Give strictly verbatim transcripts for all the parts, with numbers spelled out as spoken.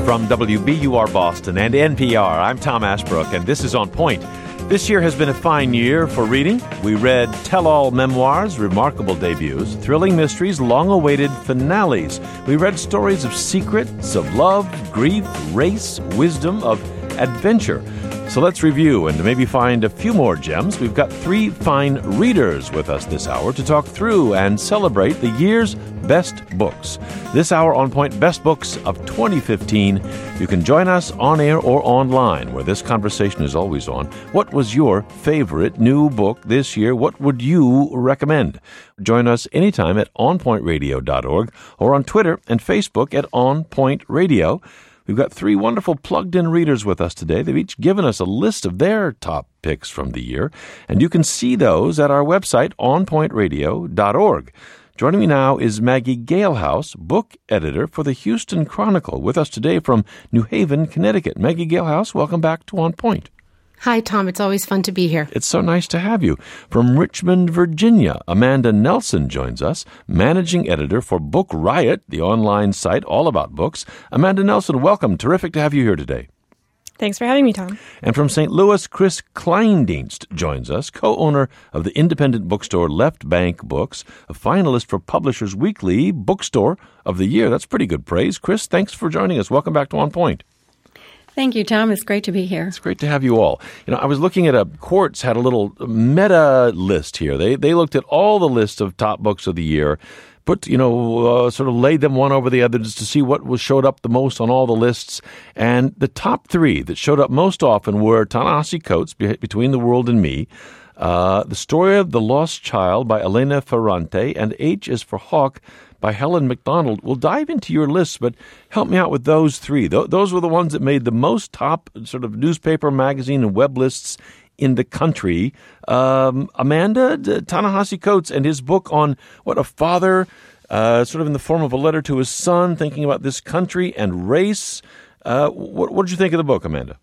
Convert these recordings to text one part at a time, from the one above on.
From W B U R Boston and N P R, I'm Tom Ashbrook, and this is On Point. This year has been a fine year for reading. We read tell-all memoirs, remarkable debuts, thrilling mysteries, long-awaited finales. We read stories of secrets, of love, grief, race, wisdom, of adventure. So let's review and maybe find a few more gems. We've got three fine readers with us this hour to talk through and celebrate the year's best books. This hour On Point, Best Books of twenty fifteen. You can join us on air or online, where this conversation is always on. What was your favorite new book this year? What would you recommend? Join us anytime at on point radio dot org or on Twitter and Facebook at On Point Radio. We've got three wonderful plugged-in readers with us today. They've each given us a list of their top picks from the year, and you can see those at our website, on point radio dot org. Joining me now is Maggie Galehouse, book editor for the Houston Chronicle, with us today from New Haven, Connecticut. Maggie Galehouse, welcome back to On Point. Hi, Tom. It's always fun to be here. It's so nice to have you. From Richmond, Virginia, Amanda Nelson joins us, managing editor for Book Riot, the online site all about books. Amanda Nelson, welcome. Terrific to have you here today. Thanks for having me, Tom. And from Saint Louis, Chris Kleindienst joins us, co-owner of the independent bookstore Left Bank Books, a finalist for Publishers Weekly Bookstore of the Year. That's pretty good praise. Chris, thanks for joining us. Welcome back to On Point. Thank you, Tom. It's great to be here. It's great to have you all. You know, I was looking at a Quartz had a little meta list here. They they looked at all the lists of top books of the year, put, you know, uh, sort of laid them one over the other just to see what was showed up the most on all the lists. And the top three that showed up most often were Ta-Nehisi Coates, Be- Between the World and Me, uh, The Story of the Lost Child by Elena Ferrante, and H is for Hawk by Helen MacDonald. We'll dive into your lists, but help me out with those three. Th- those were the ones that made the most top sort of newspaper, magazine, and web lists in the country. Um, Amanda, Ta-Nehisi Coates and his book on what a father, uh, sort of in the form of a letter to his son, thinking about this country and race. Uh, what, what did you think of the book, Amanda?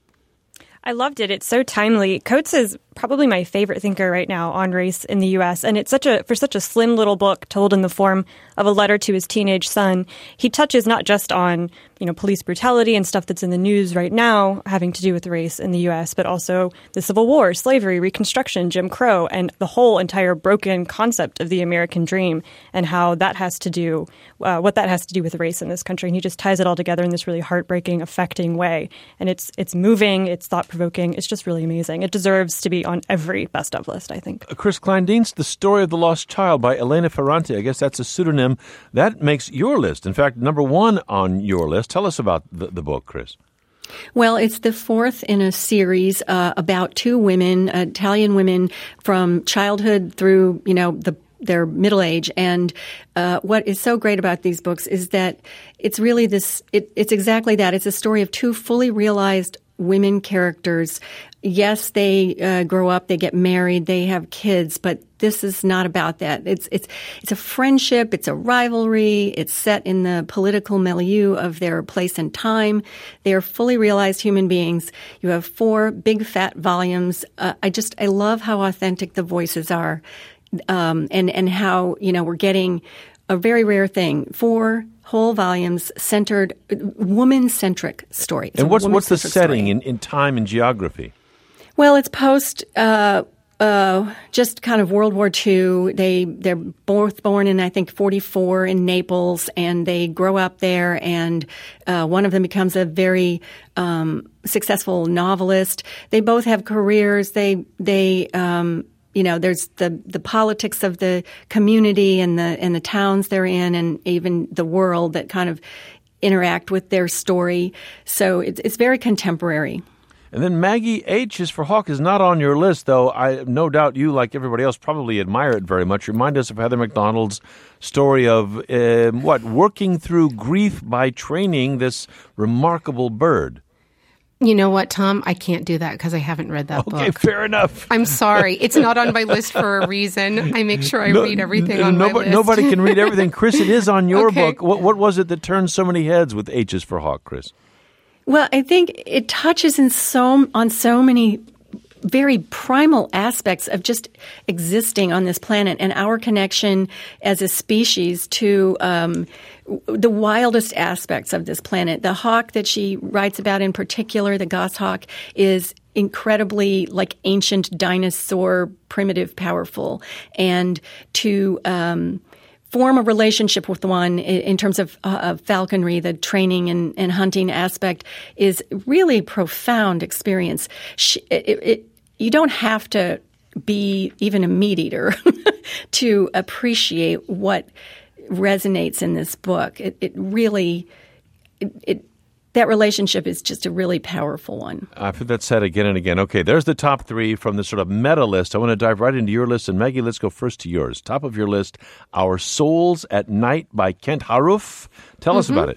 I loved it. It's so timely. Coates is probably my favorite thinker right now on race in the U S, and it's such a for such a slim little book told in the form of a letter to his teenage son. He touches not just on, you know, police brutality and stuff that's in the news right now having to do with race in the U S, but also the Civil War, slavery, Reconstruction, Jim Crow, and the whole entire broken concept of the American dream and how that has to do, uh, what that has to do with race in this country. And he just ties it all together in this really heartbreaking, affecting way. And it's it's moving, it's thought-provoking, it's just really amazing. It deserves to be on every best of list, I think. Chris Kleindienst, The Story of the Lost Child by Elena Ferrante. I guess that's a pseudonym. That makes your list, in fact, number one on your list. Tell us about the, the book, Chris. Well, it's the fourth in a series uh, about two women, uh, Italian women, from childhood through, you know, the their middle age. And uh, what is so great about these books is that it's really this, it, it's exactly that. It's a story of two fully realized women characters. Yes, they uh, grow up, they get married, they have kids, but this is not about that. It's it's it's a friendship, it's a rivalry, it's set in the political milieu of their place and time. They are fully realized human beings. You have four big fat volumes. Uh, I just I love how authentic the voices are, um, and and how, you know, we're getting a very rare thing. Four whole volumes centered, woman-centric story. It's and what's what's the setting story. in, in time and geography? Well, it's post, uh, uh, just kind of World War Two. They, they're both born in, I think, forty-four in Naples, and they grow up there, and uh, one of them becomes a very um, successful novelist. They both have careers. They, they, um, you know, there's the, the politics of the community and the, and the towns they're in, and even the world that kind of interact with their story. So it's, it's very contemporary. And then Maggie, H is for Hawk is not on your list, though I no doubt you, like everybody else, probably admire it very much. Remind us of Heather MacDonald's story of, uh, what, working through grief by training this remarkable bird. You know what, Tom? I can't do that because I haven't read that okay, book. Okay, fair enough. I'm sorry. It's not on my list for a reason. I make sure I no, read everything n- on nobody, my list. Nobody can read everything. Chris, it is on your okay. book. What, what was it that turned so many heads with H's for Hawk, Chris? Well, I think it touches in so on so many very primal aspects of just existing on this planet and our connection as a species to um, the wildest aspects of this planet. The hawk that she writes about in particular, the goshawk, is incredibly like ancient dinosaur, primitive, powerful. And to um, form a relationship with one in, in terms of, uh, of falconry, the training and, and hunting aspect, is really profound experience. She, it, it, you don't have to be even a meat eater to appreciate what resonates in this book. It, it really, it, it that relationship is just a really powerful one. I've heard that said again and again. Okay, there's the top three from the sort of meta list. I want to dive right into your list. And Maggie, let's go first to yours. Top of your list, Our Souls at Night by Kent Haruf. Tell mm-hmm. us about it.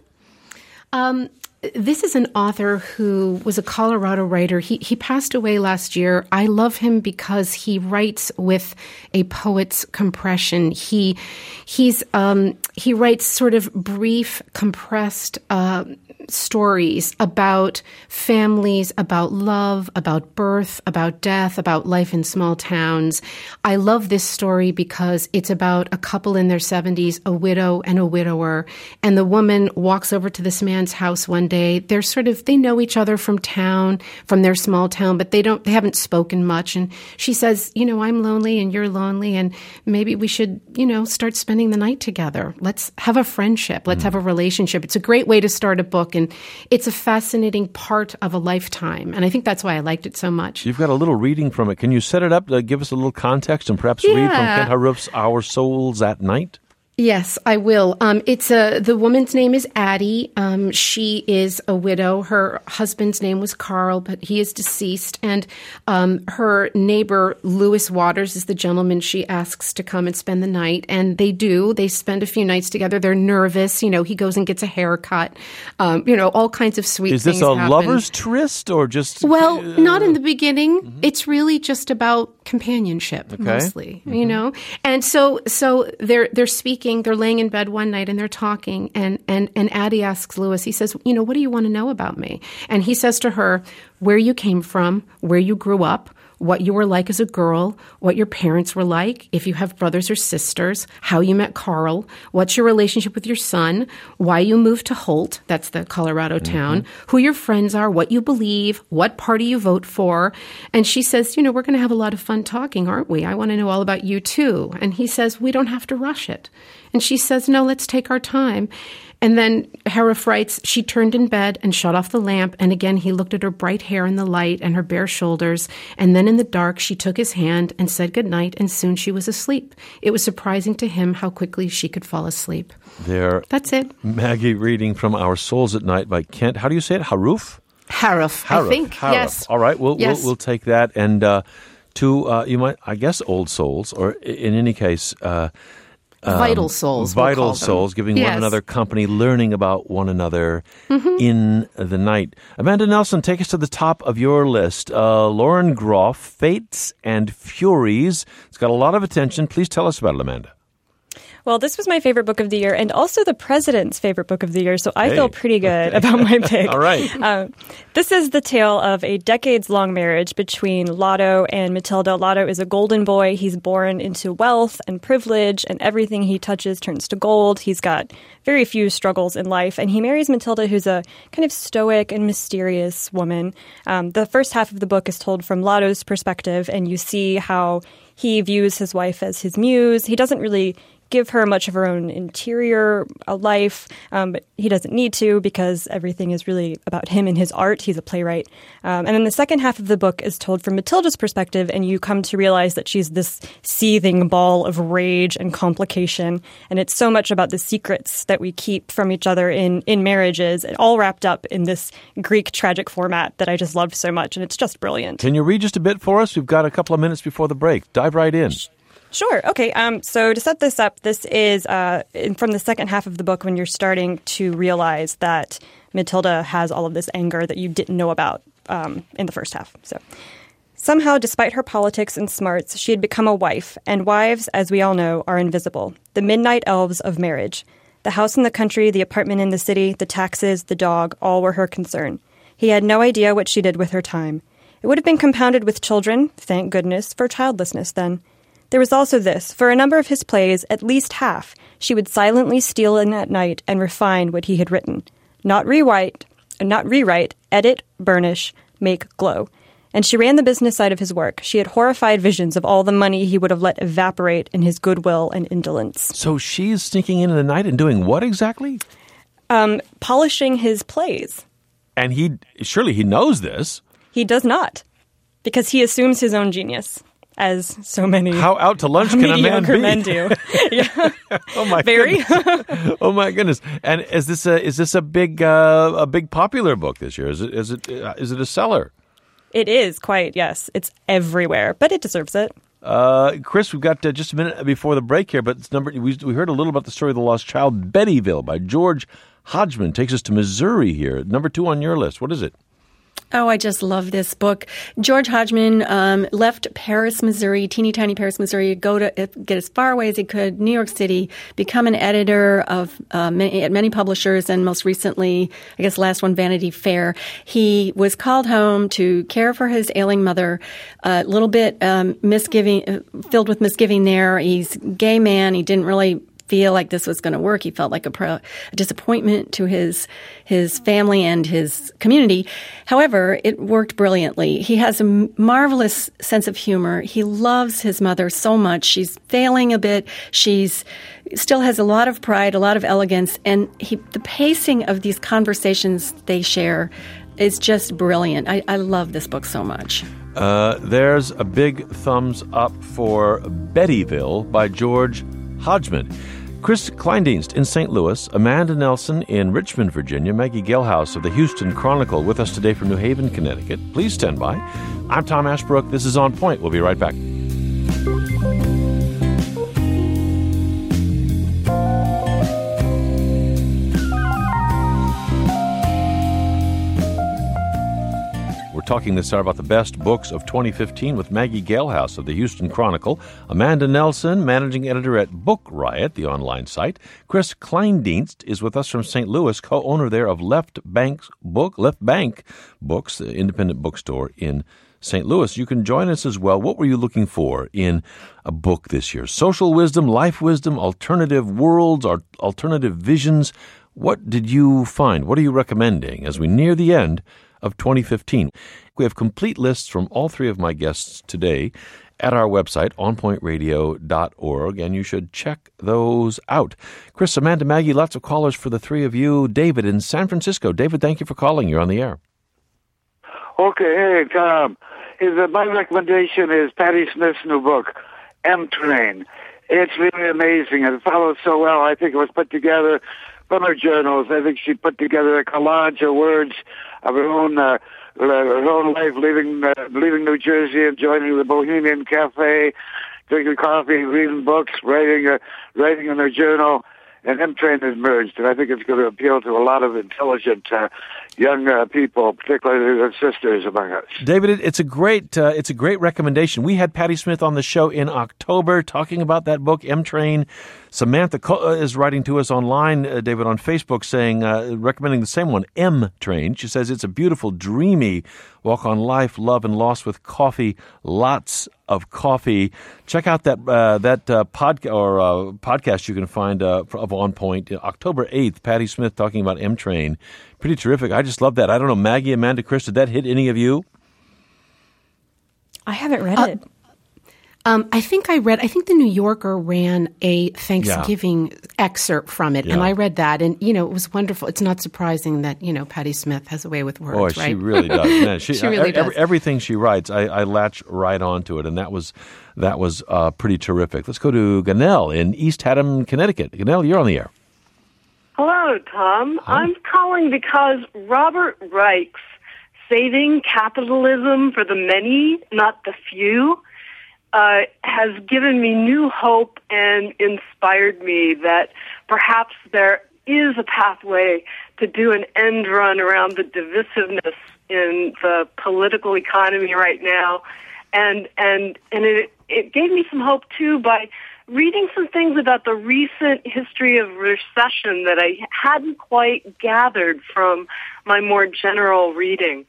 Um, this is an author who was a Colorado writer. He he passed away last year. I love him because he writes with a poet's compression. He he's um, he writes sort of brief, compressed uh stories about families, about love, about birth, about death, about life in small towns. I love this story because it's about a couple in their seventies, a widow and a widower, and the woman walks over to this man's house one day. They're sort of, they know each other from town, from their small town, but they don't, they haven't spoken much. And she says, you know, I'm lonely and you're lonely, and maybe we should, you know, start spending the night together. Let's have a friendship. Let's mm. have a relationship. It's a great way to start a book. And it's a fascinating part of a lifetime. And I think that's why I liked it so much. You've got a little reading from it. Can you set it up to give us a little context and perhaps yeah. read from Kent Haruf's Our Souls at Night? Yes, I will. Um, it's a, the woman's name is Addie. Um, she is a widow. Her husband's name was Carl, but he is deceased. And um, her neighbor, Lewis Waters, is the gentleman she asks to come and spend the night. And they do. They spend a few nights together. They're nervous. You know, he goes and gets a haircut. Um, you know, all kinds of sweet things Is this a happen. lover's tryst or just... Well, uh, not in the beginning. Mm-hmm. It's really just about companionship, okay. mostly, mm-hmm. you know? And so so they're they're speaking. They're laying in bed one night and they're talking, and, and, and Addie asks Lewis, he says, you know, what do you want to know about me? And he says to her, where you came from, where you grew up, what you were like as a girl, what your parents were like, if you have brothers or sisters, how you met Carl, what's your relationship with your son, why you moved to Holt, that's the Colorado mm-hmm. town, who your friends are, what you believe, what party you vote for. And she says, you know, we're going to have a lot of fun talking, aren't we? I want to know all about you too. And he says, we don't have to rush it. And she says, no, let's take our time. And then Haruf writes, she turned in bed and shut off the lamp. And again, he looked at her bright hair in the light and her bare shoulders. And then in the dark, she took his hand and said goodnight. And soon she was asleep. It was surprising to him how quickly she could fall asleep. There. That's it. Maggie reading from Our Souls at Night by Kent. How do you say it? Haruf? Haruf, Haruf. I think. Haruf. Yes. All right. We'll, yes. we'll, we'll take that. And uh, to, uh, you might, I guess, old souls, or in any case, uh, Um, vital souls. Vital we'll souls, giving yes. one another company, learning about one another mm-hmm. in the night. Amanda Nelson, take us to the top of your list. Uh, Lauren Groff, Fates and Furies. It's got a lot of attention. Please tell us about it, Amanda. Well, this was my favorite book of the year and also the president's favorite book of the year, so I hey. feel pretty good about my pick. All right. Um, this is the tale of a decades-long marriage between Lotto and Matilda. Lotto is a golden boy. He's born into wealth and privilege, and everything he touches turns to gold. He's got very few struggles in life, and he marries Matilda, who's a kind of stoic and mysterious woman. Um, the first half of the book is told from Lotto's perspective, and you see how he views his wife as his muse. He doesn't really give her much of her own interior life, um, but he doesn't need to because everything is really about him and his art. He's a playwright. Um, and then the second half of the book is told from Matilda's perspective, and you come to realize that she's this seething ball of rage and complication. And it's so much about the secrets that we keep from each other in, in marriages, and all wrapped up in this Greek tragic format that I just loved so much. And it's just brilliant. Can you read just a bit for us? We've got a couple of minutes before the break. Dive right in. Sure. Okay. Um, so to set this up, this is uh, in, from the second half of the book when you're starting to realize that Matilda has all of this anger that you didn't know about um, in the first half. So somehow, despite her politics and smarts, she had become a wife, and wives, as we all know, are invisible. The midnight elves of marriage. The house in the country, the apartment in the city, the taxes, the dog, all were her concern. He had no idea what she did with her time. It would have been compounded with children, thank goodness for childlessness then. There was also this. For a number of his plays, at least half, she would silently steal in at night and refine what he had written. Not rewrite, not rewrite, edit, burnish, make glow. And she ran the business side of his work. She had horrified visions of all the money he would have let evaporate in his goodwill and indolence. So she's sneaking in in the night and doing what exactly? Um, polishing his plays. And he surely he knows this. He does not, because he assumes his own genius, as so many How out to lunch can a man be? men do. Yeah. Oh my Very. goodness! Oh my goodness! And is this a is this a big uh, a big popular book this year? Is it is it uh, is it a seller? It is quite, yes. It's everywhere, but it deserves it. Uh, Chris, we've got uh, just a minute before the break here, but it's number we, we heard a little about the story of the lost child, Bettyville, by George Hodgman. Takes us to Missouri here. Number two on your list. What is it? Oh, I just love this book. George Hodgman um, left Paris, Missouri, teeny tiny Paris, Missouri, go to get as far away as he could, New York City, become an editor of uh, many, at many publishers, and most recently, I guess last one, Vanity Fair. He was called home to care for his ailing mother. A little bit um, misgiving, uh, filled with misgiving there. He's a gay man. He didn't really feel like this was going to work. He felt like a, pro, a disappointment to his his family and his community. However, it worked brilliantly. He has a marvelous sense of humor. He loves his mother so much. She's failing a bit. She's still has a lot of pride, a lot of elegance, and he, the pacing of these conversations they share is just brilliant. I, I love this book so much. Uh, there's a big thumbs up for Bettyville by George Hodgman. Chris Kleindienst in Saint Louis, Amanda Nelson in Richmond, Virginia, Maggie Gelhaus of the Houston Chronicle with us today from New Haven, Connecticut. Please stand by. I'm Tom Ashbrook. This is On Point. We'll be right back. Talking this hour about the best books of twenty fifteen with Maggie Gelhaus of the Houston Chronicle, Amanda Nelson, managing editor at Book Riot, the online site. Chris Kleindienst is with us from Saint Louis, co-owner there of Left Bank's Book, Left Bank Books, the independent bookstore in Saint Louis. You can join us as well. What were you looking for in a book this year? Social wisdom, life wisdom, alternative worlds, or alternative visions. What did you find? What are you recommending as we near the end of twenty fifteen? We have complete lists from all three of my guests today at our website, on point radio dot org, and you should check those out. Chris, Amanda, Maggie, lots of callers for the three of you. David in San Francisco. David, thank you for calling. You're on the air. Okay, hey, Tom. Is, uh, my recommendation is Patti Smith's new book, M-Train. It's really amazing, and it follows so well. I think it was put together from her journals. I think she put together a collage of words of her own uh, her own life, leaving uh, leaving New Jersey and joining the Bohemian Cafe, drinking coffee, reading books, writing uh, writing in her journal, and M-Train has merged. And I think it's going to appeal to a lot of intelligent uh, young uh, people, particularly the sisters among us. David, it's a great uh, it's a great recommendation. We had Patti Smith on the show in October talking about that book, M-Train. Samantha is writing to us online, uh, David, on Facebook, saying, uh, recommending the same one, M-Train. She says it's a beautiful, dreamy walk on life, love, and loss with coffee. Lots of coffee. Check out that uh, that uh, pod or uh, podcast you can find uh, of On Point, October eighth. Patti Smith talking about M-Train. Pretty terrific. I just love that. I don't know, Maggie, Amanda, Chris, did that hit any of you? I haven't read uh, it. Um, I think I read, I think the New Yorker ran a Thanksgiving yeah. excerpt from it, yeah. and I read that, and, you know, it was wonderful. It's not surprising that, you know, Patti Smith has a way with words, Boy, right? she really does. Man, she, she really every, does. Everything she writes, I, I latch right onto it, and that was that was uh, pretty terrific. Let's go to Ganell in East Haddam, Connecticut. Ganell, you're on the air. Hello, Tom. Hi. I'm calling because Robert Reich's Saving Capitalism for the Many, Not the Few, Uh, has given me new hope and inspired me that perhaps there is a pathway to do an end run around the divisiveness in the political economy right now. And and and it, it gave me some hope, too, by reading some things about the recent history of recession that I hadn't quite gathered from my more general reading.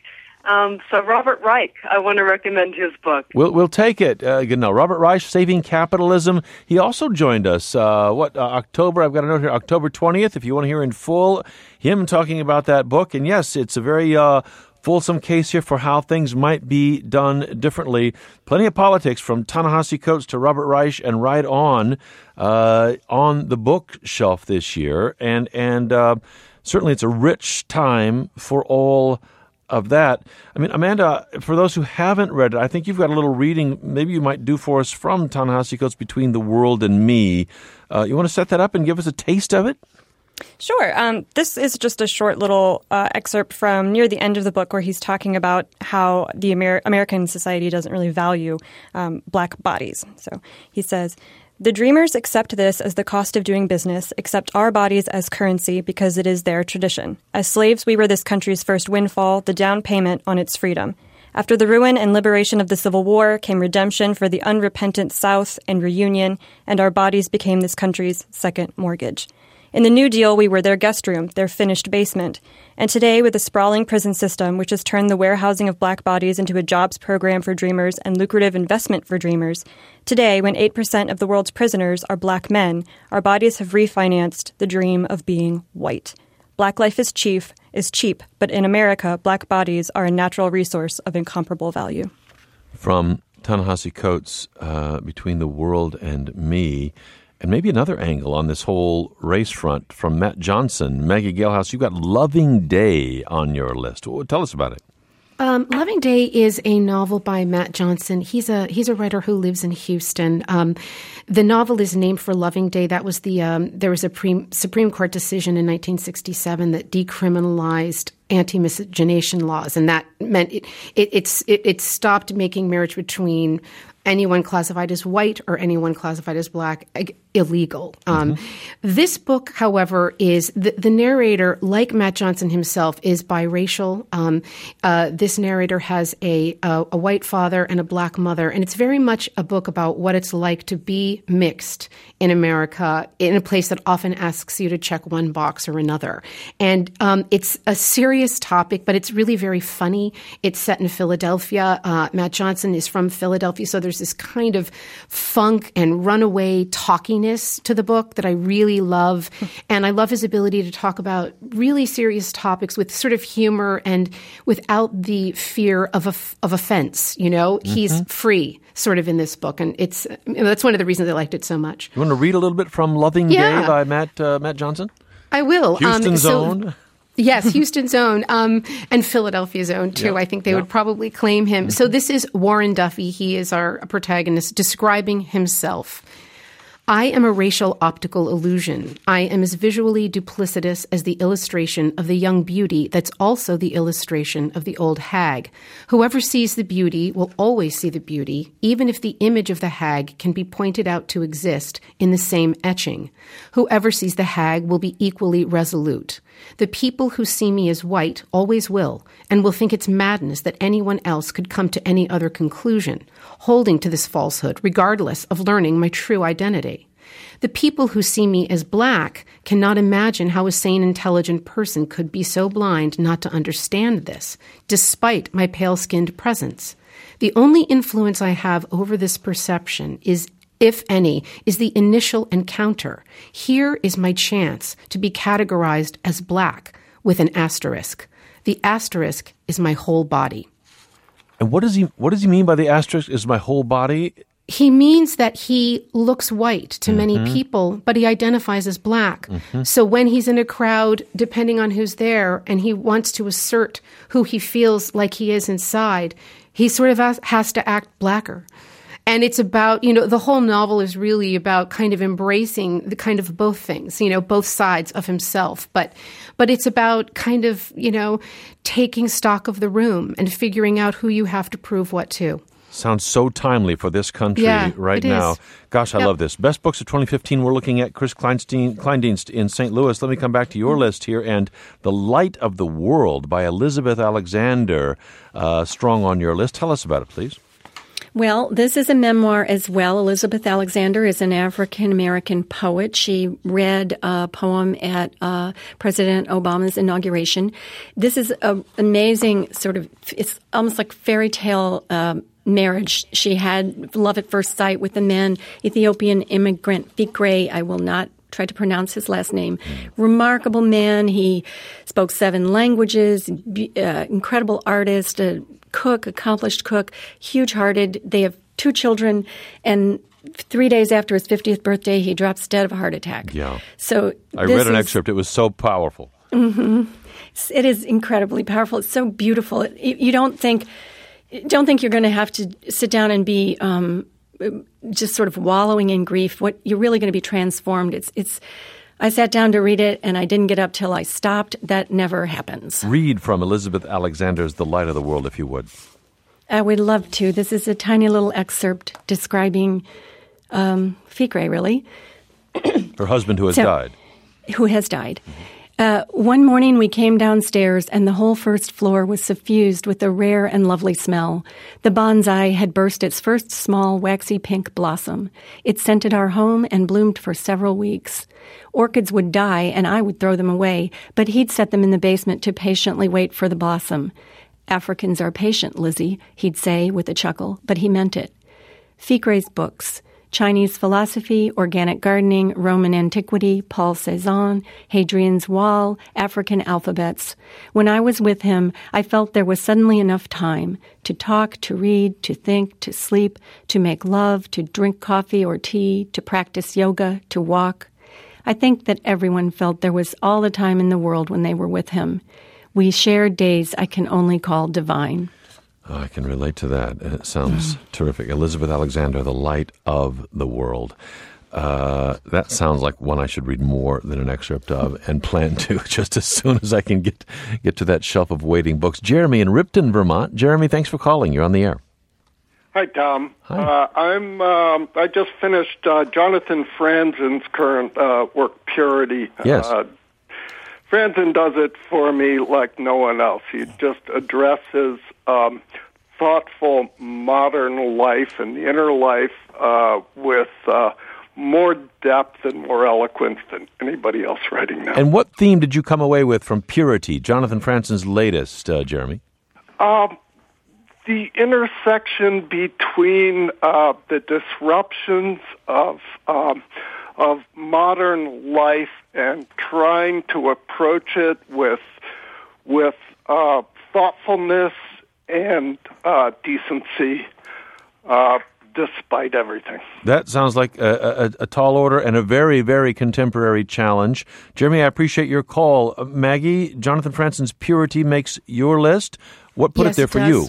Um, so Robert Reich, I want to recommend his book. We'll we'll take it. Uh, you know, Robert Reich, Saving Capitalism. He also joined us. Uh, what uh, October? I've got a note here. October twentieth. If you want to hear in full him talking about that book, and yes, it's a very uh, fulsome case here for how things might be done differently. Plenty of politics from Ta-Nehisi Coates to Robert Reich and right on uh, on the bookshelf this year, and and uh, certainly it's a rich time for all of that. I mean, Amanda, for those who haven't read it, I think you've got a little reading maybe you might do for us from Ta-Nehisi Coates, Between the World and Me. Uh, you want to set that up and give us a taste of it? Sure. Um, this is just a short little uh, excerpt from near the end of the book where he's talking about how the Amer- American society doesn't really value um, black bodies. So he says, "The dreamers accept this as the cost of doing business, accept our bodies as currency because it is their tradition. As slaves, we were this country's first windfall, the down payment on its freedom. After the ruin and liberation of the Civil War came redemption for the unrepentant South and reunion, and our bodies became this country's second mortgage. In the New Deal, we were their guest room, their finished basement. And today, with a sprawling prison system which has turned the warehousing of black bodies into a jobs program for dreamers and lucrative investment for dreamers, today, when eight percent of the world's prisoners are black men, our bodies have refinanced the dream of being white. Black life is cheap, is cheap, but in America, black bodies are a natural resource of incomparable value." From Ta-Nehisi Coates, uh, Between the World and Me. And maybe another angle on this whole race front from Matt Johnson. Maggie Galehouse, you've got Loving Day on your list. Tell us about it. Um, Loving Day is a novel by Matt Johnson. He's a he's a writer who lives in Houston. Um, the novel is named for Loving Day. That was the um, there was a pre- Supreme Court decision in nineteen sixty-seven that decriminalized anti-miscegenation laws, and that meant it it it's, it, it stopped making marriage between anyone classified as white or anyone classified as black illegal. Um, mm-hmm. This book, however, is the, the narrator, like Matt Johnson himself, is biracial. Um, uh, this narrator has a, a a white father and a black mother, and it's very much a book about what it's like to be mixed in America in a place that often asks you to check one box or another. And um, it's a serious topic, but it's really very funny. It's set in Philadelphia. Uh, Matt Johnson is from Philadelphia, so there's this kind of funk and runaway talkiness to the book that I really love. And I love his ability to talk about really serious topics with sort of humor and without the fear of a, of offense. You know, mm-hmm. He's free sort of in this book. And it's that's one of the reasons I liked it so much. You want to read a little bit from Loving yeah. Day by Matt uh, Matt Johnson? I will. Houston's um, so, own. Yes, Houston's own, um, and Philadelphia's own, too. Yep. I think they yep. would probably claim him. Mm-hmm. So this is Warren Duffy. He is our protagonist, describing himself. "I am a racial optical illusion. I am as visually duplicitous as the illustration of the young beauty that's also the illustration of the old hag. Whoever sees the beauty will always see the beauty, even if the image of the hag can be pointed out to exist in the same etching. Whoever sees the hag will be equally resolute. The people who see me as white always will, and will think it's madness that anyone else could come to any other conclusion, holding to this falsehood regardless of learning my true identity. The people who see me as black cannot imagine how a sane, intelligent person could be so blind not to understand this, despite my pale-skinned presence. The only influence I have over this perception is, if any, is the initial encounter. Here is my chance to be categorized as black with an asterisk. The asterisk is my whole body." And what does he what does he mean by the asterisk is my whole body? He means that he looks white to mm-hmm. many people, but he identifies as black. Mm-hmm. So when he's in a crowd, depending on who's there, and he wants to assert who he feels like he is inside, he sort of has, has to act blacker. And it's about, you know, the whole novel is really about kind of embracing the kind of both things, you know, both sides of himself. But but it's about kind of, you know, taking stock of the room and figuring out who you have to prove what to. Sounds so timely for this country yeah, right it now. Is. Gosh, I yep. love this. Best books of twenty fifteen, we're looking at Chris Kleinstein, Kleindienst in Saint Louis. Let me come back to your mm-hmm. list here. And The Light of the World by Elizabeth Alexander, uh, strong on your list. Tell us about it, please. Well, this is a memoir as well. Elizabeth Alexander is an African-American poet. She read a poem at uh, President Obama's inauguration. This is an amazing sort of, it's almost like fairy tale um, marriage. She had love at first sight with the man, Ethiopian immigrant Fikre. I will not try to pronounce his last name. Remarkable man. He spoke seven languages, uh, incredible artist, a cook, accomplished cook, huge-hearted. They have two children, and three days after his fiftieth birthday, he drops dead of a heart attack. Yeah. So I read an is, excerpt. It was so powerful. Mm-hmm. It is incredibly powerful. It's so beautiful. It, you don't think don't think you're going to have to sit down and be um, just sort of wallowing in grief. What you're really going to be transformed. It's it's. I sat down to read it, and I didn't get up till I stopped. That never happens. Read from Elizabeth Alexander's The Light of the World, if you would. I would love to. This is a tiny little excerpt describing um, Fikre, really. Her husband who has so, died. Who has died. Uh, one morning we came downstairs, and the whole first floor was suffused with a rare and lovely smell. The bonsai had burst its first small, waxy pink blossom. It scented our home and bloomed for several weeks. Orchids would die, and I would throw them away, but he'd set them in the basement to patiently wait for the blossom. Africans are patient, Lizzie, he'd say with a chuckle, but he meant it. Fikre's books, Chinese philosophy, organic gardening, Roman antiquity, Paul Cézanne, Hadrian's Wall, African alphabets. When I was with him, I felt there was suddenly enough time to talk, to read, to think, to sleep, to make love, to drink coffee or tea, to practice yoga, to walk. I think that everyone felt there was all the time in the world when they were with him. We shared days I can only call divine. Oh, I can relate to that. It sounds mm. terrific. Elizabeth Alexander, The Light of the World. Uh, that sounds like one I should read more than an excerpt of, and plan to just as soon as I can get get to that shelf of waiting books. Jeremy in Ripton, Vermont. Jeremy, thanks for calling. You're on the air. Hi, Tom. Hi. Uh, I'm. Um, I just finished uh, Jonathan Franzen's current uh, work, Purity. Yes. Uh, Franzen does it for me like no one else. He just addresses um, thoughtful modern life and the inner life uh, with uh, more depth and more eloquence than anybody else writing now. And what theme did you come away with from Purity, Jonathan Franzen's latest, uh, Jeremy? Um. The intersection between uh, the disruptions of um, of modern life and trying to approach it with with uh, thoughtfulness and uh, decency, uh, despite everything. That sounds like a, a, a tall order and a very, very contemporary challenge. Jeremy, I appreciate your call. Uh, Maggie, Jonathan Franzen's Purity makes your list. What put yes, it there it for does. you?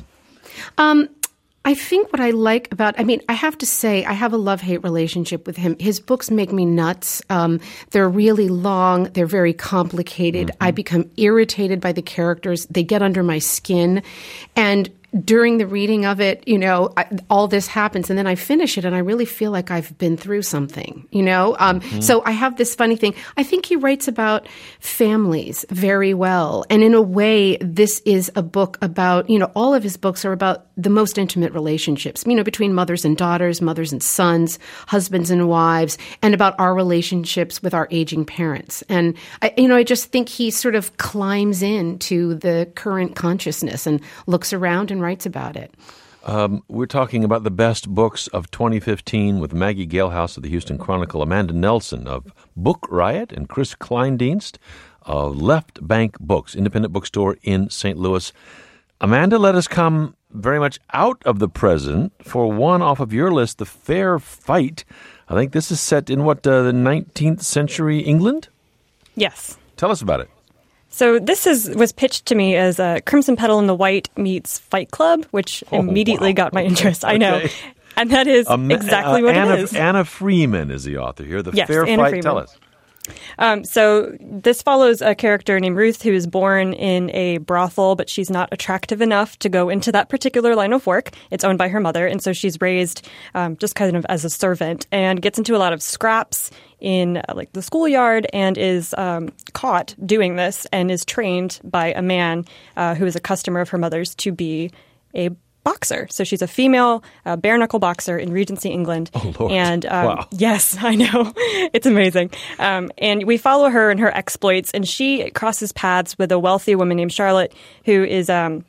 Um, I think what I like about, I mean, I have to say, I have a love-hate relationship with him. His books make me nuts. Um, they're really long. They're very complicated. Mm-hmm. I become irritated by the characters. They get under my skin. And during the reading of it, you know, I, all this happens, and then I finish it, and I really feel like I've been through something, you know? Um, mm-hmm. So I have this funny thing. I think he writes about families very well, and in a way, this is a book about, you know, all of his books are about the most intimate relationships, you know, between mothers and daughters, mothers and sons, husbands and wives, and about our relationships with our aging parents. And, I, you know, I just think he sort of climbs into the current consciousness and looks around and writes about it. Um, we're talking about the best books of twenty fifteen with Maggie Galehouse of the Houston Chronicle, Amanda Nelson of Book Riot, and Chris Kleindienst of Left Bank Books, independent bookstore in Saint Louis. Amanda, let us come very much out of the present for one off of your list, The Fair Fight. I think this is set in, what, uh, the nineteenth century England? Yes. Tell us about it. So this is was pitched to me as a Crimson Petal and the White meets Fight Club, which oh, immediately wow. got my interest. Okay. I know. And that is um, exactly uh, what Anna, it is. Anna Freeman is the author here. The yes, Fair Anna Fight. Freeman. Tell us. Um, so this follows a character named Ruth who is born in a brothel, but she's not attractive enough to go into that particular line of work. It's owned by her mother, and so she's raised um, just kind of as a servant and gets into a lot of scraps in uh, like the schoolyard and is um, caught doing this and is trained by a man uh, who is a customer of her mother's to be a boxer. So she's a female uh, bare-knuckle boxer in Regency, England. Oh, Lord. And um, wow. Yes, I know. It's amazing. Um, and we follow her and her exploits, and she crosses paths with a wealthy woman named Charlotte, who is um,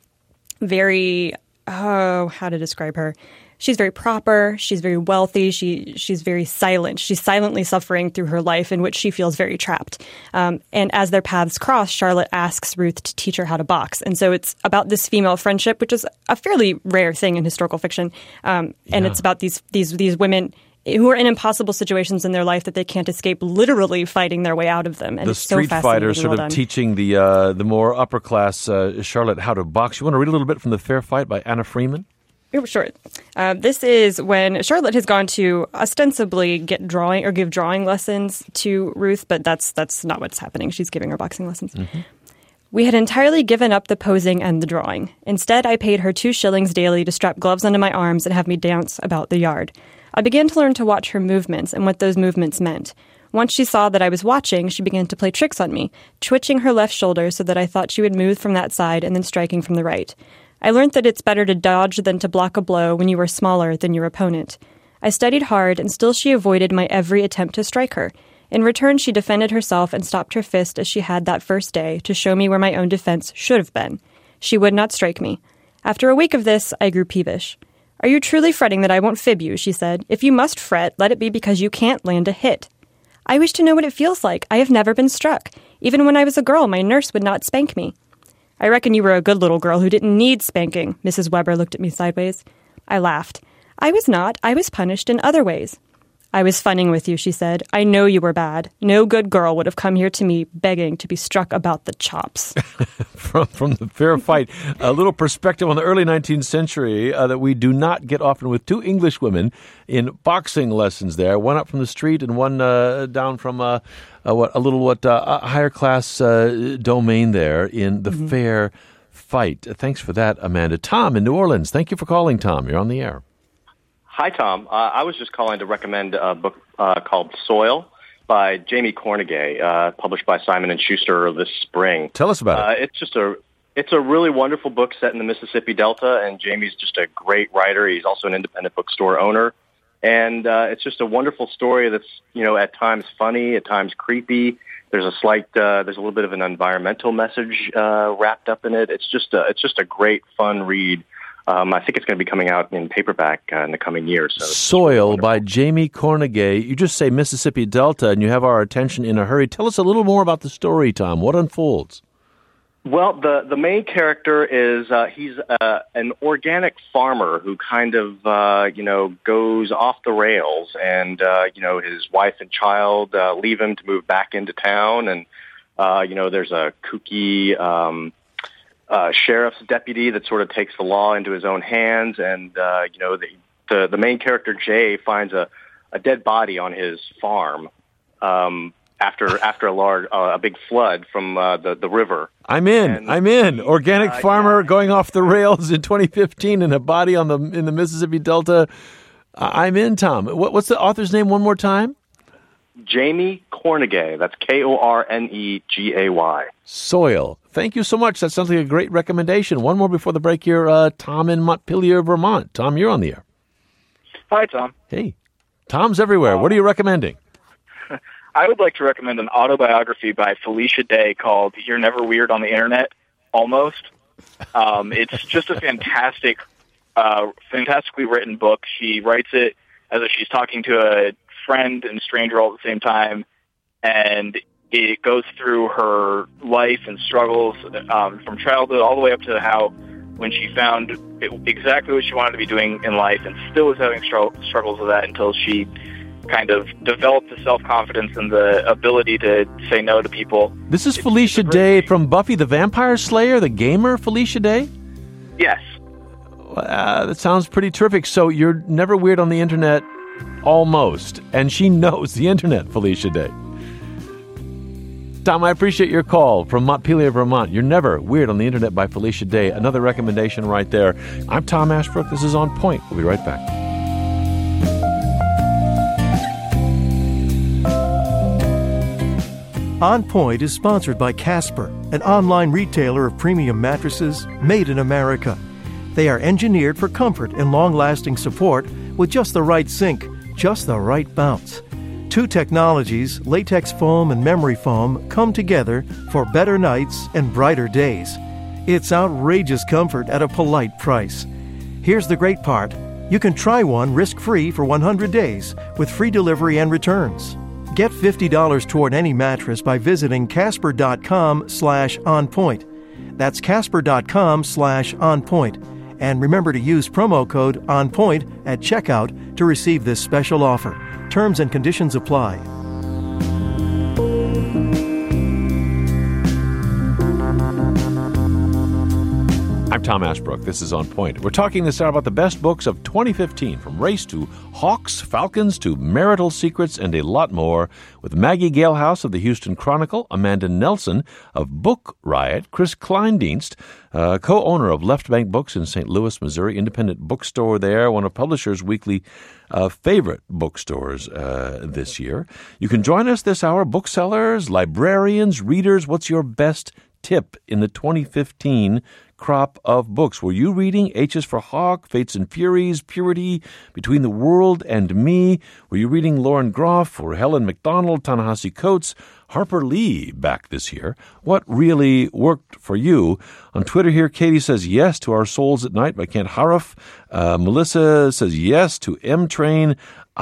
very, oh, how to describe her? She's very proper. She's very wealthy. She she's very silent. She's silently suffering through her life in which she feels very trapped. Um, and as their paths cross, Charlotte asks Ruth to teach her how to box. And so it's about this female friendship, which is a fairly rare thing in historical fiction. Um, and yeah. it's about these these these women who are in impossible situations in their life that they can't escape, literally fighting their way out of them. And the it's street so fighter sort well of done. teaching the uh, the more upper class uh, Charlotte how to box. You want to read a little bit from The Fair Fight by Anna Freeman? Sure. Uh, this is when Charlotte has gone to ostensibly get drawing or give drawing lessons to Ruth, but that's that's not what's happening. She's giving her boxing lessons. Mm-hmm. We had entirely given up the posing and the drawing. Instead, I paid her two shillings daily to strap gloves onto my arms and have me dance about the yard. I began to learn to watch her movements and what those movements meant. Once she saw that I was watching, she began to play tricks on me, twitching her left shoulder so that I thought she would move from that side and then striking from the right. I learned that it's better to dodge than to block a blow when you are smaller than your opponent. I studied hard, and still she avoided my every attempt to strike her. In return, she defended herself and stopped her fist as she had that first day to show me where my own defense should have been. She would not strike me. After a week of this, I grew peevish. "Are you truly fretting that I won't fib you?" she said. "If you must fret, let it be because you can't land a hit." "I wish to know what it feels like. I have never been struck. Even when I was a girl, my nurse would not spank me." "I reckon you were a good little girl who didn't need spanking." Missus Weber looked at me sideways. I laughed. "I was not. I was punished in other ways." "I was funning with you," she said. "I know you were bad. No good girl would have come here to me begging to be struck about the chops." from from The Fair Fight, a little perspective on the early nineteenth century uh, that we do not get often with two English women in boxing lessons there, one up from the street and one uh, down from uh, uh, what a little what uh, higher class uh, domain there in The mm-hmm. Fair Fight. Uh, thanks for that, Amanda. Tom in New Orleans, thank you for calling, Tom. You're on the air. Hi, Tom. Uh, I was just calling to recommend a book uh, called Soil by Jamie Cornegay, uh, published by Simon and Schuster this spring. Tell us about uh, it. It's just a it's a really wonderful book set in the Mississippi Delta, and Jamie's just a great writer. He's also an independent bookstore owner, and uh, it's just a wonderful story that's, you know, at times funny, at times creepy. There's a slight, uh, there's a little bit of an environmental message uh, wrapped up in it. It's just a, it's just a great, fun read. Um, I think it's going to be coming out in paperback uh, in the coming years. So Soil by Jamie Cornegay. You just say Mississippi Delta, and you have our attention in a hurry. Tell us a little more about the story, Tom. What unfolds? Well, the, the main character is uh, he's uh, an organic farmer who kind of, uh, you know, goes off the rails, and, uh, you know, his wife and child uh, leave him to move back into town, and, uh, you know, there's a kooky Um, Uh, sheriff's deputy that sort of takes the law into his own hands, and uh, you know the, the the main character Jay finds a, a dead body on his farm um, after after a large uh, a big flood from uh, the the river. I'm in. And I'm in. Organic uh, farmer yeah. going off the rails in twenty fifteen, and a body on the in the Mississippi Delta. I'm in, Tom. What, what's the author's name one more time? Jamie Cornegay. That's K O R N E G A Y. Soil. Thank you so much. That sounds like a great recommendation. One more before the break here. Uh, Tom in Montpelier, Vermont. Tom, you're on the air. Hi, Tom. Hey. Tom's everywhere. What are you recommending? I would like to recommend an autobiography by Felicia Day called You're Never Weird on the Internet, Almost. Um, it's just a fantastic, uh, fantastically written book. She writes it as if she's talking to a friend and stranger all at the same time, and it goes through her life and struggles um, from childhood all the way up to how when she found it, exactly what she wanted to be doing in life and still was having str- struggles with that until she kind of developed the self-confidence and the ability to say no to people. This is it's, Felicia it's Day thing. from Buffy the Vampire Slayer, the gamer Felicia Day? Yes. Uh, that sounds pretty terrific. So you're never weird on the internet, almost. And she knows the internet, Felicia Day. Tom, I appreciate your call from Montpelier, Vermont. You're Never Weird on the Internet by Felicia Day. Another recommendation right there. I'm Tom Ashbrook. This is On Point. We'll be right back. On Point is sponsored by Casper, an online retailer of premium mattresses made in America. They are engineered for comfort and long-lasting support with just the right sink, just the right bounce. Two technologies, latex foam and memory foam, come together for better nights and brighter days. It's outrageous comfort at a polite price. Here's the great part. You can try one risk-free for one hundred days with free delivery and returns. Get fifty dollars toward any mattress by visiting Casper.com slash onpoint. That's Casper.com slash onpoint. And remember to use promo code ONPOINT at checkout to receive this special offer. Terms and conditions apply. I'm Tom Ashbrook. This is On Point. We're talking this hour about the best books of twenty fifteen, from race to hawks, falcons to marital secrets, and a lot more, with Maggie Galehouse of the Houston Chronicle, Amanda Nelson of Book Riot, Chris Kleindienst, uh, co-owner of Left Bank Books in Saint Louis, Missouri, independent bookstore there, one of Publishers Weekly uh, favorite bookstores uh, this year. You can join us this hour, booksellers, librarians, readers. What's your best tip in the twenty fifteen crop of books? Were you reading H is for Hawk, Fates and Furies, Purity, Between the World and Me? Were you reading Lauren Groff or Helen McDonald, Ta-Nehisi Coates, Harper Lee back this year? What really worked for you? On Twitter here, Katie says yes to Our Souls at Night by Kent Haruf. Uh, Melissa says yes to M-Train.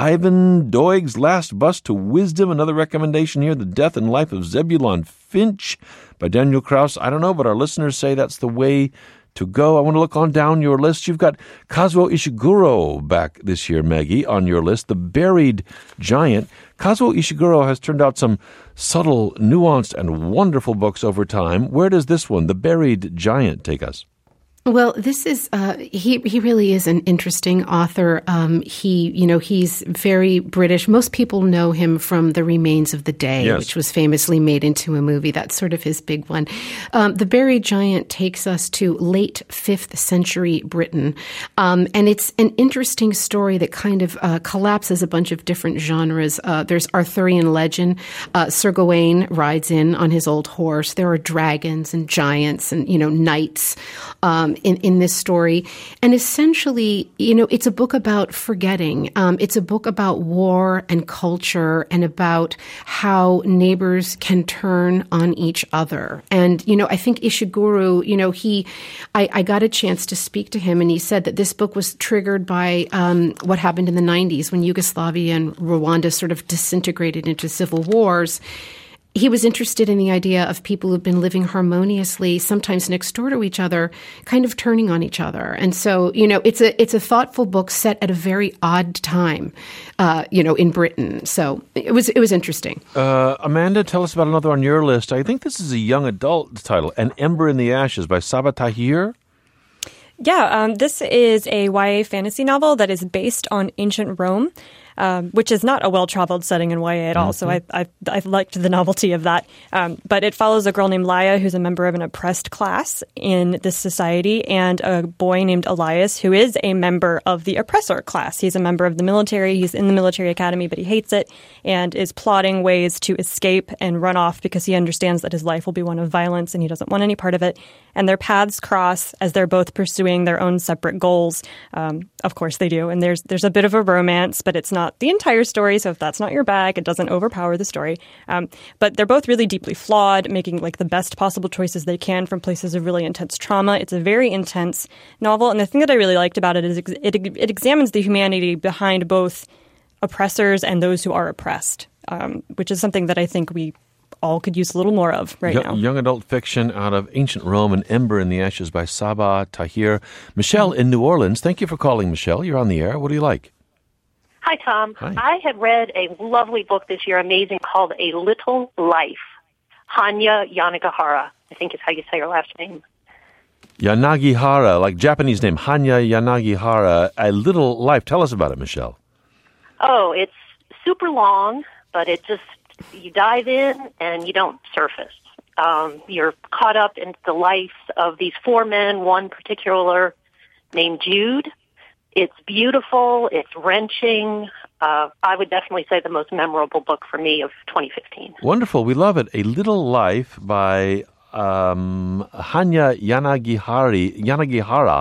Ivan Doig's Last Bus to Wisdom, another recommendation here, The Death and Life of Zebulon Finch by Daniel Krauss. I don't know, but our listeners say that's the way to go. I want to look on down your list. You've got Kazuo Ishiguro back this year, Maggie, on your list, The Buried Giant. Kazuo Ishiguro has turned out some subtle, nuanced, and wonderful books over time. Where does this one, The Buried Giant, take us? Well, this is, uh, he, he really is an interesting author. Um, he, you know, he's very British. Most people know him from The Remains of the Day, yes, which was famously made into a movie. That's sort of his big one. Um, The Buried Giant takes us to late fifth century Britain. Um, and it's an interesting story that kind of uh, collapses a bunch of different genres. Uh, there's Arthurian legend. Uh, Sir Gawain rides in on his old horse. There are dragons and giants and, you know, knights. Um, In, in this story. And essentially, you know, it's a book about forgetting. Um, it's a book about war and culture and about how neighbors can turn on each other. And, you know, I think Ishiguro, you know, he, I, I got a chance to speak to him, and he said that this book was triggered by um, what happened in the nineties when Yugoslavia and Rwanda sort of disintegrated into civil wars. He was interested in the idea of people who've been living harmoniously, sometimes next door to each other, kind of turning on each other. And so, you know, it's a it's a thoughtful book set at a very odd time, uh, you know, in Britain. So it was it was interesting. Uh, Amanda, tell us about another on your list. I think this is a young adult title, An Ember in the Ashes by Sabaa Tahir. Yeah, um, this is a Y A fantasy novel that is based on ancient Rome. Um, which is not a well-traveled setting in Y A at all. Mm-hmm. So I, I, I liked the novelty of that. Um, but it follows a girl named Laia, who's a member of an oppressed class in this society, and a boy named Elias, who is a member of the oppressor class. He's a member of the military. He's in the military academy, but he hates it and is plotting ways to escape and run off because he understands that his life will be one of violence and he doesn't want any part of it. And their paths cross as they're both pursuing their own separate goals. Um, of course they do. And there's there's a bit of a romance, but it's not the entire story, so if that's not your bag, it doesn't overpower the story. Um, but they're both really deeply flawed, making like the best possible choices they can from places of really intense trauma. It's a very intense novel, and the thing that I really liked about it is it, it examines the humanity behind both oppressors and those who are oppressed, um, which is something that I think we all could use a little more of right young, now. Young adult fiction out of ancient Rome, An Ember in the Ashes by Sabaa Tahir. Michelle in New Orleans, thank you for calling, Michelle. You're on the air. What do you like? Hi, Tom. Hi. I had read a lovely book this year, amazing, called A Little Life. Hanya Yanagihara, I think is how you say her last name. Yanagihara, like Japanese name, Hanya Yanagihara, A Little Life. Tell us about it, Michelle. Oh, it's super long, but it just, you dive in and you don't surface. Um, you're caught up in the lives of these four men, one particular named Jude. It's beautiful. It's wrenching. Uh, I would definitely say the most memorable book for me of twenty fifteen. Wonderful. We love it. A Little Life by um, Hanya Yanagihari, Yanagihara.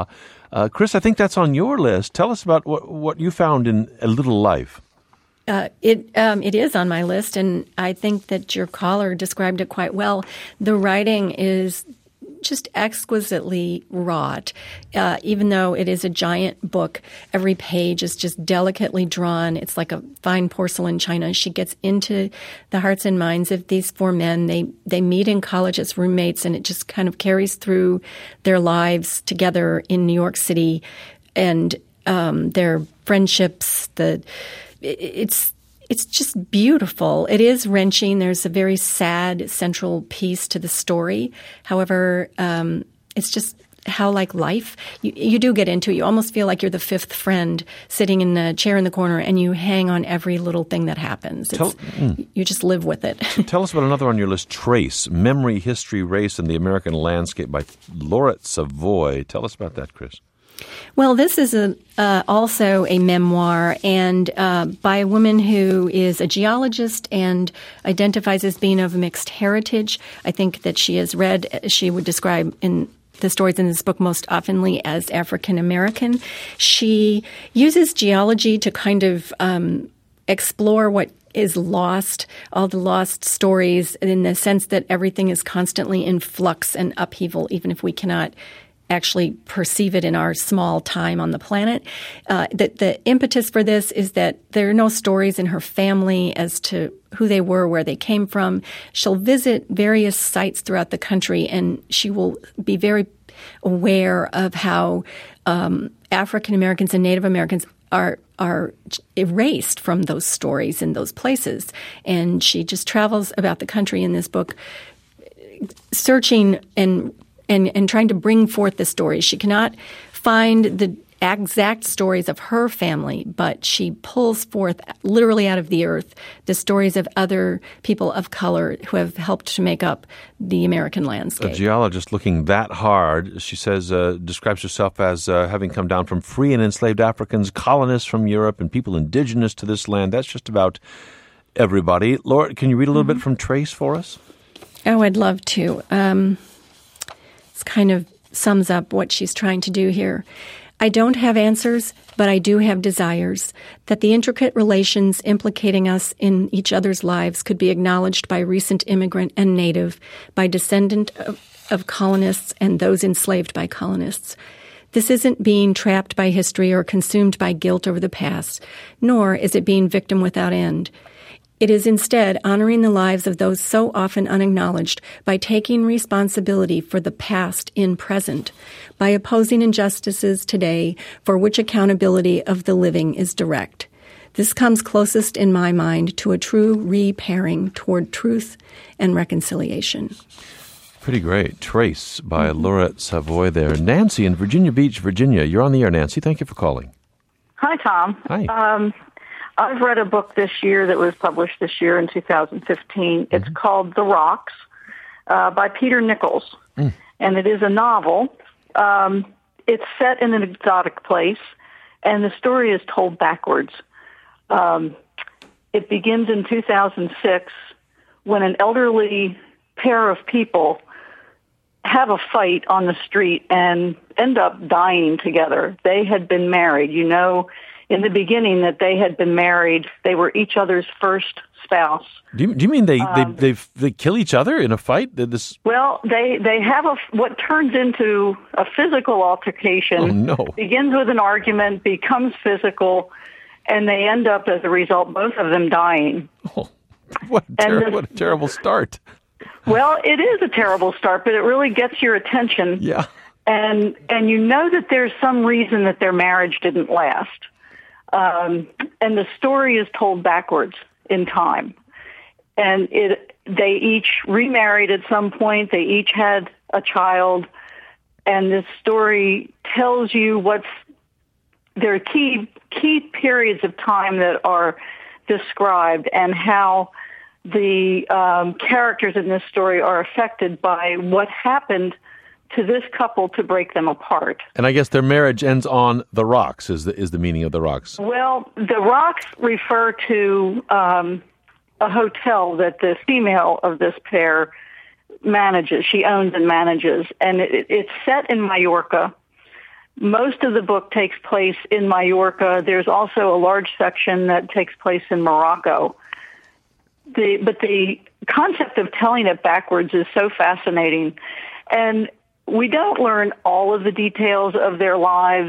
Uh, Chris, I think that's on your list. Tell us about what, what you found in A Little Life. Uh, it um, it is on my list, and I think that your caller described it quite well. The writing is just exquisitely wrought. Uh, even though it is a giant book, every page is just delicately drawn. It's like a fine porcelain china. She gets into the hearts and minds of these four men. They they meet in college as roommates, and it just kind of carries through their lives together in New York City, and um, their friendships. The It's it's just beautiful. It is wrenching. There's a very sad central piece to the story. However, um, it's just how, like life, you, you do get into it. You almost feel like you're the fifth friend sitting in a chair in the corner, and you hang on every little thing that happens. It's, Tell, mm. You just live with it. Tell us about another on your list, Trace, Memory, History, Race, and the American Landscape by Laurette Savoy. Tell us about that, Chris. Well, this is a, uh, also a memoir, and uh, by a woman who is a geologist and identifies as being of mixed heritage. I think that she has read, she would describe in the stories in this book most oftenly as African American. She uses geology to kind of um, explore what is lost, all the lost stories, in the sense that everything is constantly in flux and upheaval, even if we cannot actually perceive it in our small time on the planet. Uh, the, the impetus for this is that there are no stories in her family as to who they were, where they came from. She'll visit various sites throughout the country, and she will be very aware of how um, African Americans and Native Americans are are erased from those stories in those places. And she just travels about the country in this book, searching and And, and trying to bring forth the stories. She cannot find the exact stories of her family, but she pulls forth literally out of the earth the stories of other people of color who have helped to make up the American landscape. A geologist looking that hard, she says, uh, describes herself as uh, having come down from free and enslaved Africans, colonists from Europe, and people indigenous to this land. That's just about everybody. Laura, can you read a little mm-hmm. bit from Trace for us? Oh, I'd love to. Um This kind of sums up what she's trying to do here. I don't have answers, but I do have desires, that the intricate relations implicating us in each other's lives could be acknowledged by recent immigrant and native, by descendant of, of colonists and those enslaved by colonists. This isn't being trapped by history or consumed by guilt over the past, nor is it being victim without end. It is instead honoring the lives of those so often unacknowledged by taking responsibility for the past in present, by opposing injustices today for which accountability of the living is direct. This comes closest in my mind to a true repairing toward truth and reconciliation. Pretty great. Trace by mm-hmm. Laurette Savoy there. Nancy in Virginia Beach, Virginia. You're on the air, Nancy. Thank you for calling. Hi, Tom. Hi. Um, I've read a book this year that was published this year in two thousand fifteen. Mm-hmm. It's called The Rocks uh, by Peter Nichols, mm. and it is a novel. Um, it's set in an exotic place, and the story is told backwards. Um, it begins in two thousand six when an elderly pair of people have a fight on the street and end up dying together. They had been married, you know, in the beginning that they had been married. They were each other's first spouse. Do you, do you mean they, um, they, they, they kill each other in a fight? This... Well, they, they have a, what turns into a physical altercation. Oh, no. Begins with an argument, becomes physical, and they end up, as a result, both of them dying. Oh, what a, ter- this, what a terrible start. Well, it is a terrible start, but it really gets your attention. Yeah. And, and you know that there's some reason that their marriage didn't last. Um, and the story is told backwards in time. And it, they each remarried at some point. They each had a child. And this story tells you what's, there are key, key periods of time that are described and how the um, characters in this story are affected by what happened to this couple to break them apart. And I guess their marriage ends on the rocks, is the is the meaning of the rocks. Well, the rocks refer to um, a hotel that the female of this pair manages. She owns and manages. And it, it's set in Mallorca. Most of the book takes place in Majorca. There's also a large section that takes place in Morocco. The, but the concept of telling it backwards is so fascinating. And we don't learn all of the details of their lives,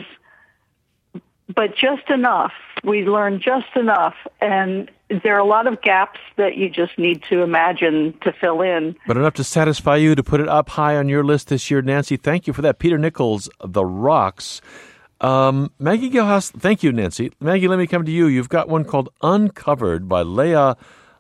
but just enough. We learn just enough. And there are a lot of gaps that you just need to imagine to fill in. But enough to satisfy you to put it up high on your list this year, Nancy. Thank you for that. Peter Nichols, The Rocks. Um, Maggie Gilhouse, thank you, Nancy. Maggie, let me come to you. You've got one called Uncovered by Leah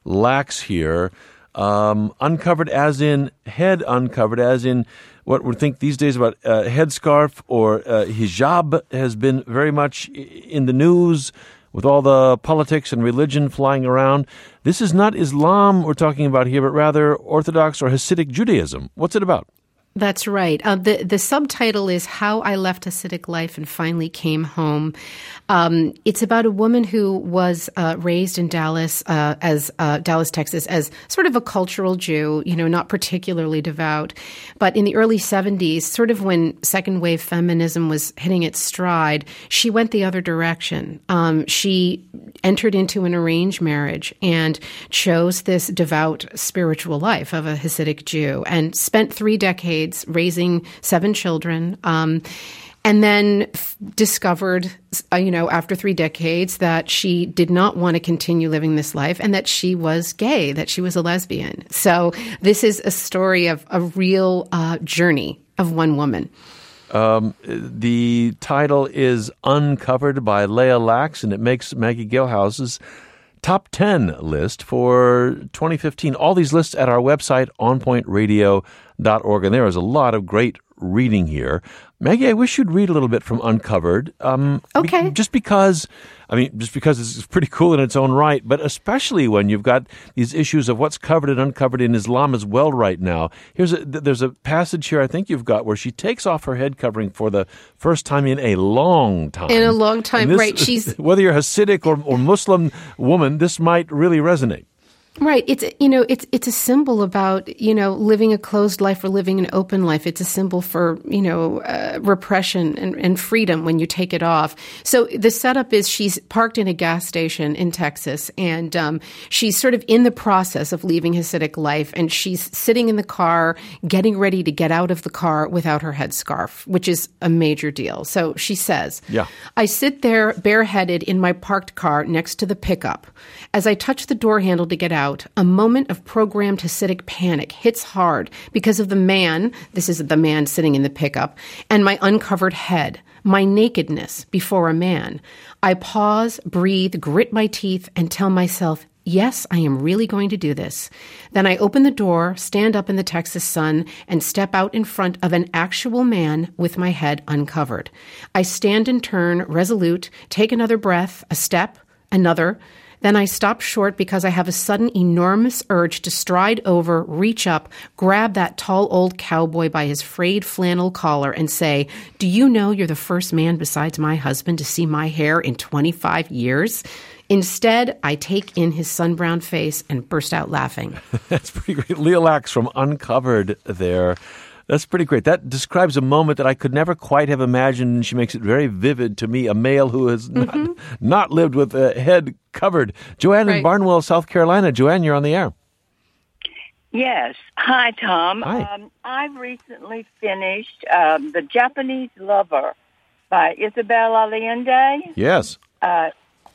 Lax here. Um, uncovered as in head uncovered, as in what we think these days about uh, headscarf or uh, hijab has been very much in the news with all the politics and religion flying around. This is not Islam we're talking about here, but rather Orthodox or Hasidic Judaism. What's it about? That's right. Uh, the the subtitle is How I Left Hasidic Life and Finally Came Home. Um, it's about a woman who was uh, raised in Dallas, uh, as uh, Dallas, Texas, as sort of a cultural Jew, you know, not particularly devout. But in the early seventies, sort of when second wave feminism was hitting its stride, she went the other direction. Um, she entered into an arranged marriage and chose this devout spiritual life of a Hasidic Jew and spent three decades raising seven children, um, and then f- discovered, uh, you know, after three decades that she did not want to continue living this life and that she was gay, that she was a lesbian. So this is a story of a real uh, journey of one woman. Um, the title is Uncovered by Leah Lax, and it makes Maggie Gilhouse's Top ten list for twenty fifteen. All these lists at our website, on point radio dot org, and there is a lot of great reading here. Maggie, I wish you'd read a little bit from Uncovered. Um, okay. Be, just because, I mean, just because it's pretty cool in its own right, but especially when you've got these issues of what's covered and uncovered in Islam as well right now. Here's a, there's a passage here I think you've got where she takes off her head covering for the first time in a long time. In a long time, this, right. She's whether you're Hasidic or, or Muslim woman, this might really resonate. Right. It's, you know, it's, it's a symbol about, you know, living a closed life or living an open life. It's a symbol for, you know, uh, repression and, and freedom when you take it off. So the setup is she's parked in a gas station in Texas, and um, she's sort of in the process of leaving Hasidic life, and she's sitting in the car, getting ready to get out of the car without her headscarf, which is a major deal. So she says, yeah. I sit there bareheaded in my parked car next to the pickup. As I touch the door handle to get out, a moment of programmed Hasidic panic hits hard because of the man, this is the man sitting in the pickup, and my uncovered head, my nakedness before a man. I pause, breathe, grit my teeth, and tell myself, yes, I am really going to do this. Then I open the door, stand up in the Texas sun, and step out in front of an actual man with my head uncovered. I stand and turn, resolute, take another breath, a step, another. Then I stop short because I have a sudden enormous urge to stride over, reach up, grab that tall old cowboy by his frayed flannel collar and say, do you know you're the first man besides my husband to see my hair in twenty-five years? Instead, I take in his sun-browned face and burst out laughing. That's pretty great. Leah Lax from Uncovered there. That's pretty great. That describes a moment that I could never quite have imagined, and she makes it very vivid to me, a male who has not, mm-hmm. not lived with a head covered. Joanne right. in Barnwell, South Carolina. Joanne, you're on the air. Yes. Hi, Tom. Hi. Um, I've recently finished um, The Japanese Lover by Isabel Allende. Yes. Uh,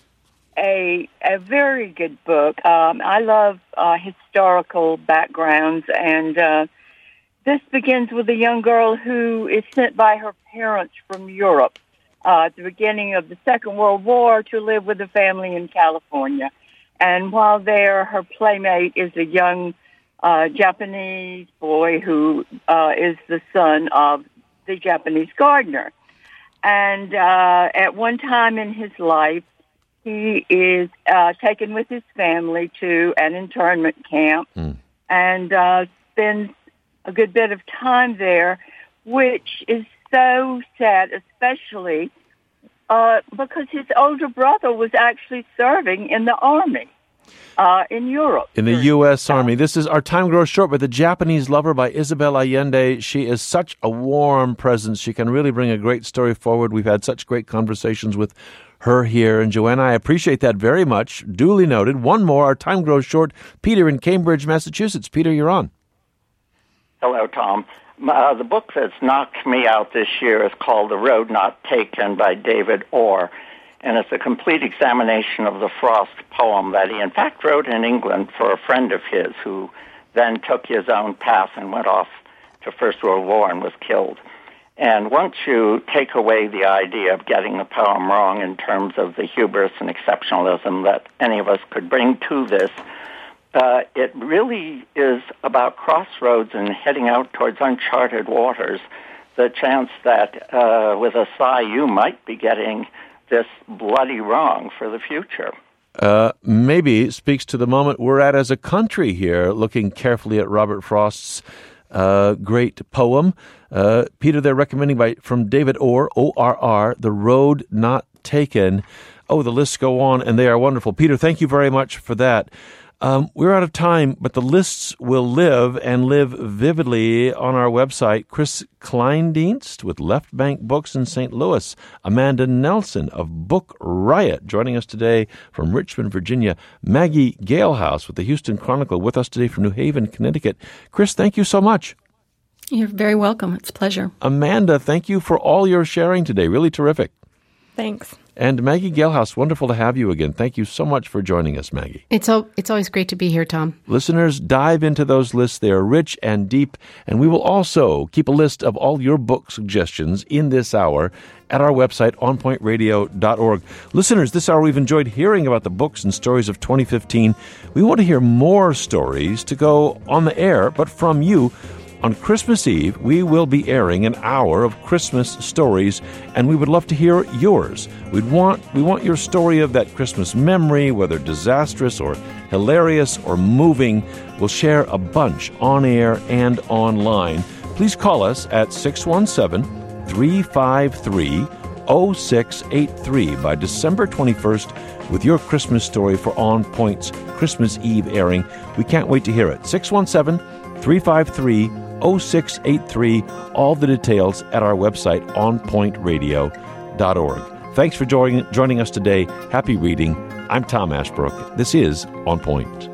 a a very good book. Um, I love uh, historical backgrounds, and uh, this begins with a young girl who is sent by her parents from Europe uh, at the beginning of the Second World War to live with a family in California. And while there, her playmate is a young uh, Japanese boy who uh, is the son of the Japanese gardener. And uh, at one time in his life, he is uh, taken with his family to an internment camp mm. and uh, spends a good bit of time there, which is so sad, especially uh, because his older brother was actually serving in the army. Uh, in Europe. In the U S. Army. This is Our Time Grows Short by The Japanese Lover by Isabel Allende. She is such a warm presence. She can really bring a great story forward. We've had such great conversations with her here. And Joanna, I appreciate that very much. Duly noted. One more, Our Time Grows Short. Peter in Cambridge, Massachusetts. Peter, you're on. Hello, Tom. Uh, the book that's knocked me out this year is called The Road Not Taken by David Orr. And it's a complete examination of the Frost poem that he, in fact, wrote in England for a friend of his who then took his own path and went off to First World War and was killed. And once you take away the idea of getting the poem wrong in terms of the hubris and exceptionalism that any of us could bring to this, uh, it really is about crossroads and heading out towards uncharted waters. The chance that uh, with a sigh you might be getting this bloody wrong for the future. Uh, maybe speaks to the moment we're at as a country here, looking carefully at Robert Frost's uh, great poem. Uh, Peter, they're recommending by from David Orr, O R R, The Road Not Taken. Oh, the lists go on, and they are wonderful. Peter, thank you very much for that. Um, we're out of time, but the lists will live and live vividly on our website. Chris Kleindienst with Left Bank Books in Saint Louis. Amanda Nelson of Book Riot joining us today from Richmond, Virginia. Maggie Galehouse with the Houston Chronicle with us today from New Haven, Connecticut. Chris, thank you so much. You're very welcome. It's a pleasure. Amanda, thank you for all your sharing today. Really terrific. Thanks. And Maggie Galehouse, wonderful to have you again. Thank you so much for joining us, Maggie. It's al- it's always great to be here, Tom. Listeners, dive into those lists. They are rich and deep. And we will also keep a list of all your book suggestions in this hour at our website, on point radio dot org. Listeners, this hour we've enjoyed hearing about the books and stories of twenty fifteen. We want to hear more stories to go on the air, but from you. On Christmas Eve, we will be airing an hour of Christmas stories, and we would love to hear yours. We'd want we want your story of that Christmas memory, whether disastrous or hilarious or moving. We'll share a bunch on air and online. Please call us at six one seven, three five three, zero six eight three by December twenty-first with your Christmas story for On Point's Christmas Eve airing. We can't wait to hear it. six one seven, three five three, zero six eight three. All the details at our website, on point radio dot org. Thanks for joining, joining us today. Happy reading. I'm Tom Ashbrook. This is On Point.